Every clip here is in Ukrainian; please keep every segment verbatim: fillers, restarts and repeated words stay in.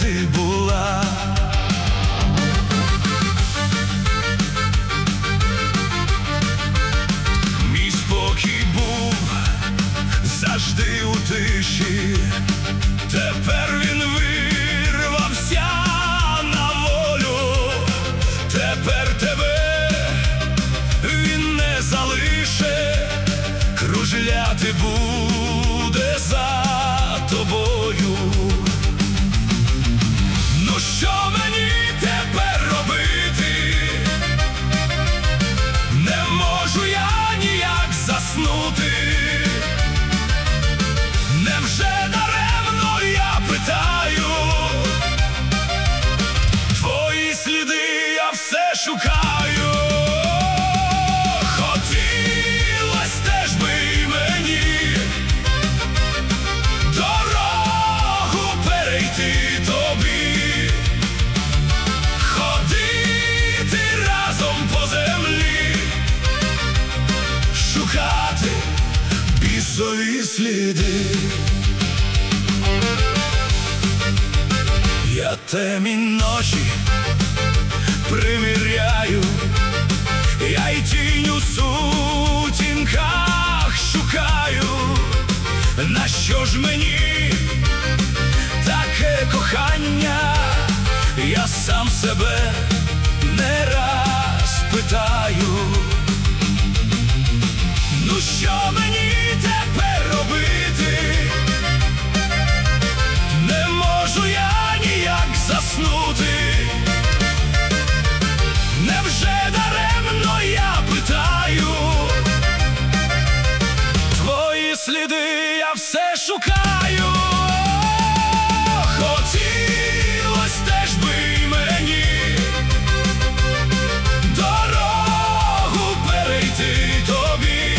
ти була. Мій спокій був завжди у тиші, тепер він вирвався на волю. Тепер тебе він не залише, кружляти буде за тобою. Ну що мені тепер робити? Не можу я ніяк заснути. Невже даремно я питаю? Твої сліди я все шукаю. Хотілось теж би й мені дорогу перейти тобі, ходити разом по землі, шукати бісові сліди. Я темні ночі приміряю, я й тінь у сутінках шукаю. Нащо ж мені таке кохання? Я сам себе не раз питаю. Ну що мені тепер робити? Не можу я ніяк заснути. Невже даремно я питаю? Твої сліди я все шукаю. Хотілось теж би й мені дорогу перейти тобі,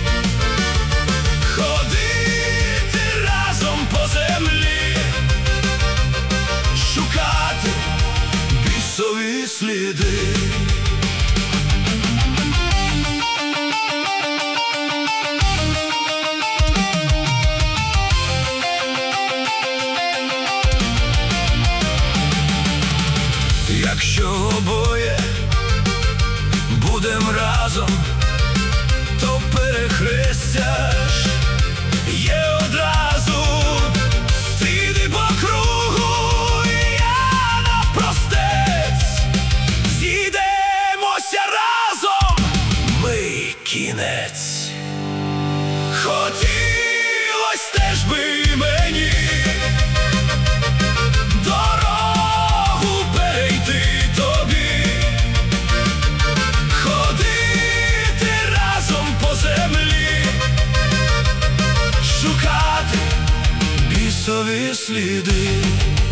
ходити разом по землі, шукати бісові сліди. Якщо обоє будем разом, то перехрестя ж є одразу. Ти йди по кругу, я навпростець, зійдемося разом, ми кінець. Хотілось теж би й мені дорогу перейти тобі, ходити разом по землі, шукати бісові сліди.